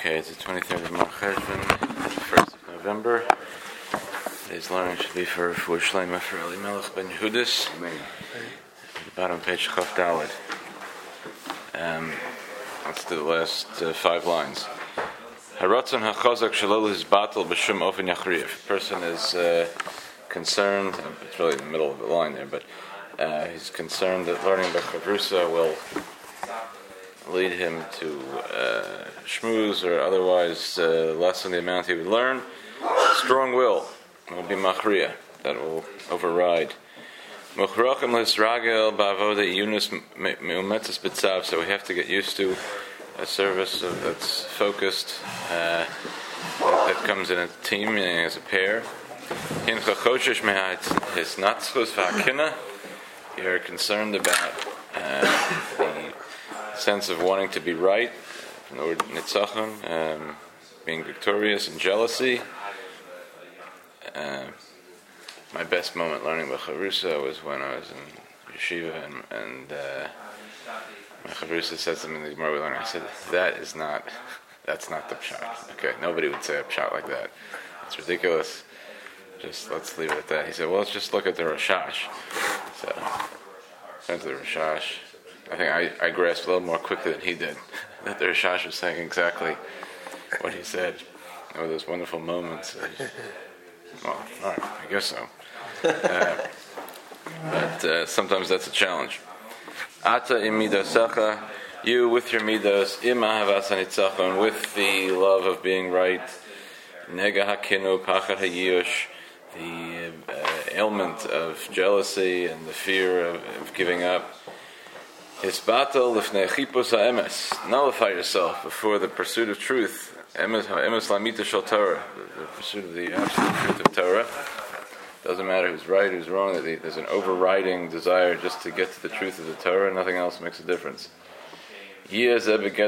Okay, it's the 23rd of Mar Cheshvan, 1st of November. Today's learning should be for Shleima for Eli Melech ben Yehudis. At the bottom of page Chaf Daled. Let's do the last 5 lines. Haratzon hachazak shalol his battle b'shum ofen yachriv. If a person is concerned, it's really in the middle of the line there, but he's concerned that learning the Chavrusa will lead him to shmooze or otherwise lessen the amount he would learn. Strong will be machriya, that will override. Mochrachim l'hisragel ba'avoda yunus meumetzes b'tzav. So we have to get used to a service that's focused, that comes in a team, meaning as a pair. Hincha choshesh mehat hisnatzchus v'hakina. You're concerned about the sense of wanting to be right, from the word nitzachon, being victorious, and jealousy. My best moment learning about Chavrusa was when I was in yeshiva, and my Chavrusa said something in the Gemara we learned. I said, that's not the pshat. Okay, nobody would say a pshat like that. It's ridiculous. Just let's leave it at that. He said, well, let's just look at the Rashash. So, went to the Rashash. I think I grasped a little more quickly than he did that the Rashash was saying exactly what he said. There were those wonderful moments. Well, all right, I guess so. But sometimes that's a challenge. Ata im midosecha, you with your midos, im ahavas hanitzachon, with the love of being right, nega hakinu pachad hayush, the ailment of jealousy and the fear of giving up. Hisbatel lifnei chipus ha'emes, nullify yourself before the pursuit of truth. Emes lamita shel Torah, the pursuit of the absolute truth of Torah. Doesn't matter who's right, who's wrong. There's an overriding desire just to get to the truth of the Torah. Nothing else makes a difference. This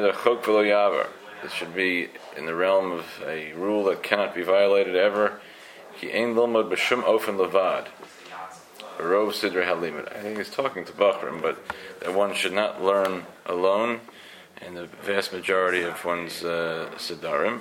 should be in the realm of a rule that cannot be violated ever. Ki ein lilmod b'shum ofen levad. Rov sidrei halimud. I think he's talking to Bachram, but that one should not learn alone in the vast majority of one's siddharim.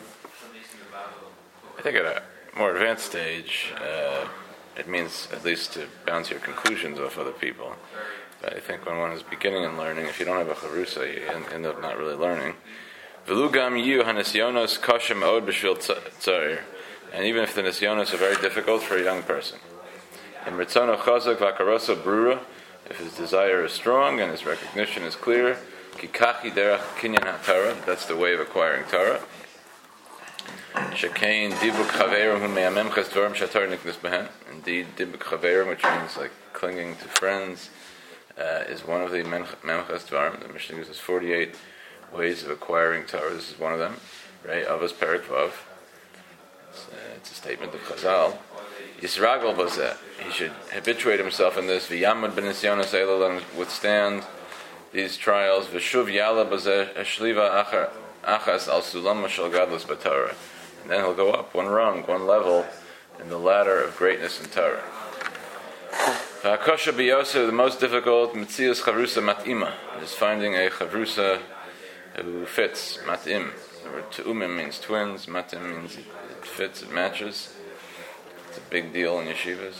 I think at a more advanced stage, it means at least to bounce your conclusions off other people. But I think when one is beginning and learning, if you don't have a Chavrusa, you end up not really learning. V'lugam yu hanisyonos kashem od b'shvil tzair. And even if the nisyonos are very difficult for a young person. In ritzono chazak v'akarosa brura, if his desire is strong and his recognition is clear, kikachi derech kinyan ha-Torah, that's the way of acquiring Torah. Shekain dibuk chaverim hu me'amemchas dvarim shatar niknas behen. Indeed, dibuk chaverim, which means like clinging to friends, is one of the memchas dvarim. The Mishnah uses 48 ways of acquiring Torah. This is one of them. Right? Avos perik vav. It's a statement of Chazal. Yisragel bazeh. He should habituate himself in this. V'yamad b'nisyonos eilol, and withstand these trials. V'shuv yala bazeh shliva achas al sulam shel gadlus b'Torah. And then he'll go up one rung, one level in the ladder of greatness in Torah. V'hakosha b'yosef, the most difficult, mitzias chavrusa mat'ima, is finding a chavrusa who fits, mat'im. The word te'umim means twins, mat'im means it fits, it matches. It's a big deal in yeshivas.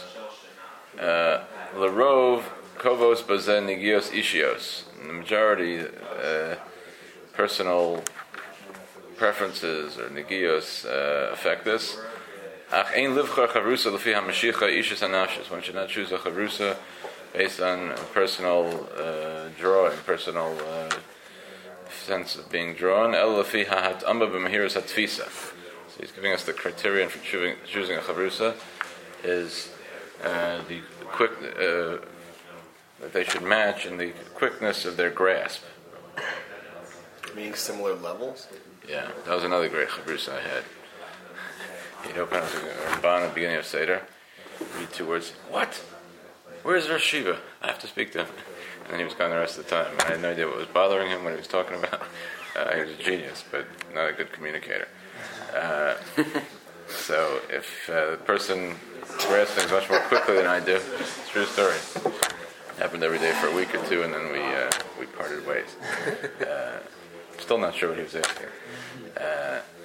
L'rov kovos bazeh nigios ishios. In the majority, personal preferences or negios affect this. Ach ein livchar chavrusa l'fi ha-mashicha ishus hanafshus. One should not choose a chavrusa based on personal drawing, personal sense of being drawn. El l'fi ha-hat'amba b'mahiras ha-tfisa. So he's giving us the criterion for choosing a chavrusa is the quick that they should match in the quickness of their grasp. Meaning similar levels? Yeah, that was another great chavrusa I had. He'd open up the Ramban at the beginning of Seder, read 2 words. What? Where's Rosh Shiva? I have to speak to him. And then he was gone the rest of the time. I had no idea what was bothering him, what he was talking about. He was a genius, but not a good communicator. So if the person grasps things much more quickly than I do, it's a true story. It happened every day for a week or 2, and then we parted ways. Still not sure what he was asking.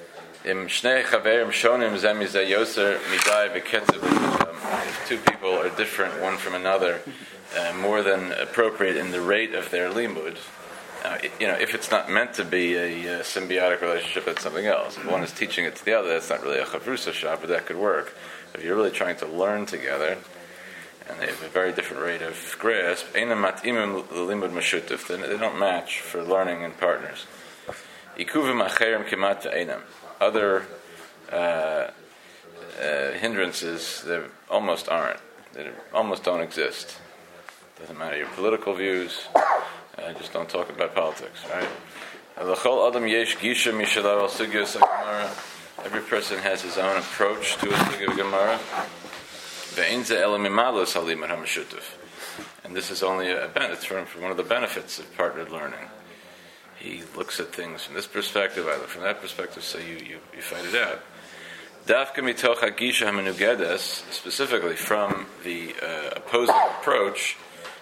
Im shnei chaverim shonim zeh mizeh yoser midai v'ketzav. If two people are different one from another, more than appropriate in the rate of their limud, if it's not meant to be a symbiotic relationship, that's something else. If one is teaching it to the other, that's not really a chavrusa shop, but that could work. If you're really trying to learn together, and they have a very different rate of grasp, einam mat'imim l'limud mashutuf, then they don't match for learning in partners. Ikuvim acherim kimat v'einam. Other hindrances, there almost aren't. They almost don't exist. Doesn't matter your political views. Just don't talk about politics, right? Every person has his own approach to a sugya Gemara. And this is only a benefit from one of the benefits of partnered learning. He looks at things from this perspective, I look from that perspective, so you fight it out. Specifically from the opposing approach,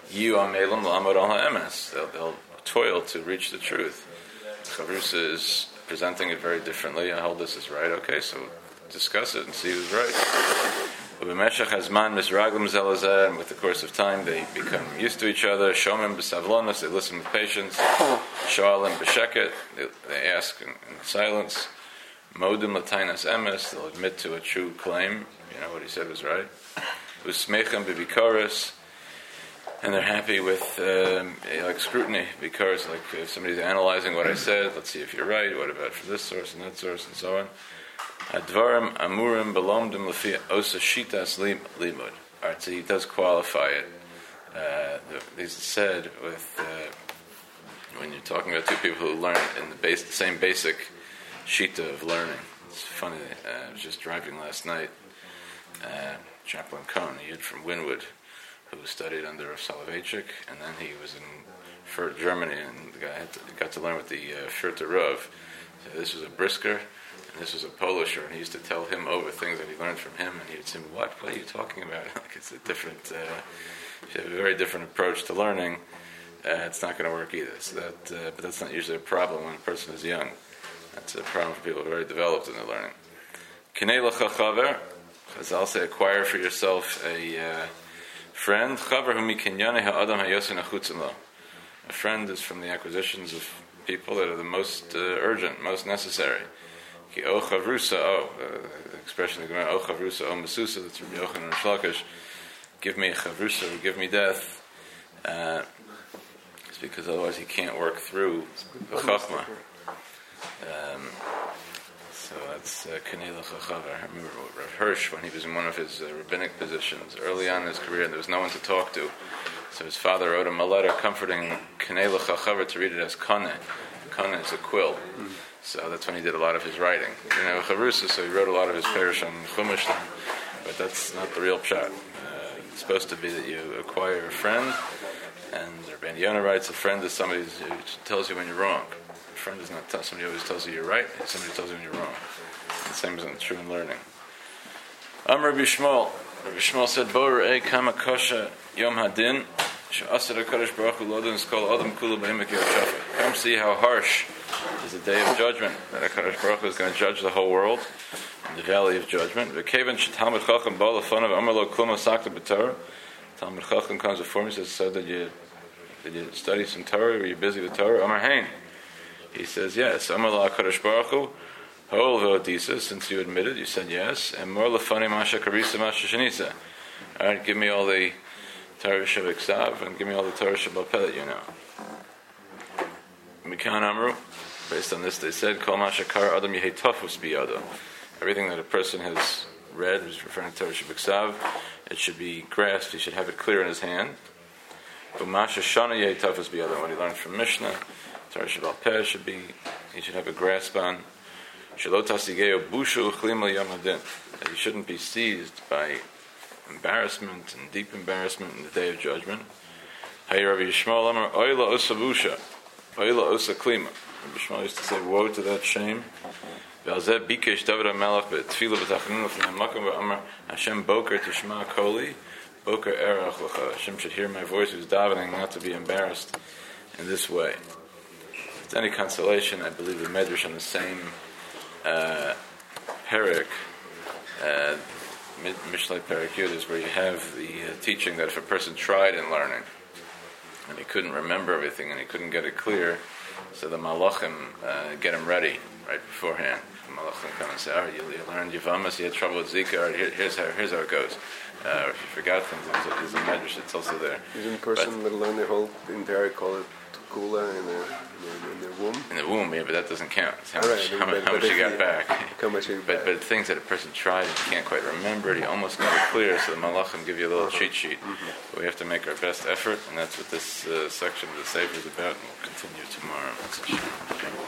they'll toil to reach the truth. Chavrusa is presenting it very differently. I hold this is right. Okay, so discuss it and see who's right. And with the course of time, they become used to each other. Shomim b'savlonos, they listen with patience. Shoalim b'sheket, they ask in silence. Modim l'tainas emes, they'll admit to a true claim. What he said was right. Usmechem b'bikaris, and they're happy with like scrutiny, because like if somebody's analyzing what I said, let's see if you're right. What about from this source and that source and so on. Advarim amurim belomdim lefi osa shitas limud. Alright, so he does qualify it. This is said with when you're talking about two people who learn in the same basic shita of learning. It's funny. I was just driving last night. Chaplain Cohn, a yid from Wynwood, who studied under Rav Soloveitchik, and then he was in Fürth, Germany, and the guy got to learn with the Fürther Rav. So this was a Brisker, and this was a Polisher, and he used to tell him over things that he learned from him, and he would say, what are you talking about? Like it's a different, if you have a very different approach to learning, it's not going to work either. So but that's not usually a problem when a person is young. That's a problem for people who are very developed in their learning. Kinei l'cha chaver, Chazal say, acquire for yourself a friend. Chaver hu mikinyane ha'adam hayosin achutzin lo. A friend is from the acquisitions of people that are the most urgent, most necessary. Ki o chavrusa, the expression of the Gemara, o chavrusa, o mesusa, that's from Yochanan and Shlakish, give me a chavrusa, or give me death. It's because otherwise he can't work through the chachma. So that's Kinei l'cha chaver. I remember Rav Hirsch, when he was in one of his rabbinic positions early on in his career, and there was no one to talk to. So his father wrote him a letter comforting Kinei l'cha chaver, to read it as Kane. Kane is a quill. So that's when he did a lot of his writing. Chavrusa, so he wrote a lot of his Perush on Chumash, but that's not the real pshat. It's supposed to be that you acquire a friend, and Rabbi Yonah writes, a friend is somebody who tells you when you're wrong. A friend is not somebody who always tells you you're right, it's somebody who tells you when you're wrong. The same isn't true in learning. Rabbi Shmuel said, Bo re'eh kama kosha yom hadin, she'asar HaKadosh Baruch Hu lo dinskol adam kula b'himek yoshafet. Come see how harsh is the day of judgment, that HaKadosh Baruch Hu is going to judge the whole world in the valley of judgment. V'kevan she'talmid chacham ba lefonav amar lo klum asakta b'Torah. Talmid chacham comes before me and says, so did you study some Torah? Were you busy with Torah? Amar hein. He says, yes. Amar lo HaKadosh Baruch Hu, hol v'odisa, since you admitted, you said yes. And mor lefani masha karisa masha shenisa. All right, give me all the Torah Shabbat and give me all the Torah Shabbat that you know. Mikan Amru, based on this, they said, Kol Mashakar Adam Yehei Tafus Biyado. Everything that a person has read, is referring to Torah Shabbat, it should be grasped, he should have it clear in his hand. But Masha Shana Yehei Tafus Biyado, what he learned from Mishnah, Torah Shabbat Peh he should have a grasp on. Shalot Hasigeo Bushu Uchlim Yom Hadin, that he shouldn't be seized by embarrassment and deep embarrassment in the day of judgment. Hey Rabbi Yishmael Amar Oila Osa Busha, Oila Osa Klima. Rabbi Yishmael used to say, woe to that shame. V'alzeh Bikesh David HaMelech B'tfila B'tachanun L'fnei Makom V'amar Hashem Boker Tishma Koli Boker Erach L'cha. Hashem should hear my voice who's davening, not to be embarrassed in this way. If it's any consolation, I believe the Medrash on the same Perik, Mishlei Perik Yud, is where you have the teaching that if a person tried in learning and he couldn't remember everything and he couldn't get it clear, so the Malachim get him ready right beforehand. The Malachim come and say, "All right, you learned Yavamas, you had trouble with Zika. All right, here's how it goes." If you forgot things, there's a medrash that's also there. Isn't a person that learn their whole entire call it Kula in their womb? In the womb, yeah, but that doesn't count. It's how Right, much you got back. How much you got But things that a person tried and can't quite remember, he almost got it clear, so the Malachim give you a little cheat sheet. But we have to make our best effort, and that's what this section of the Sefer is about, and we'll continue tomorrow.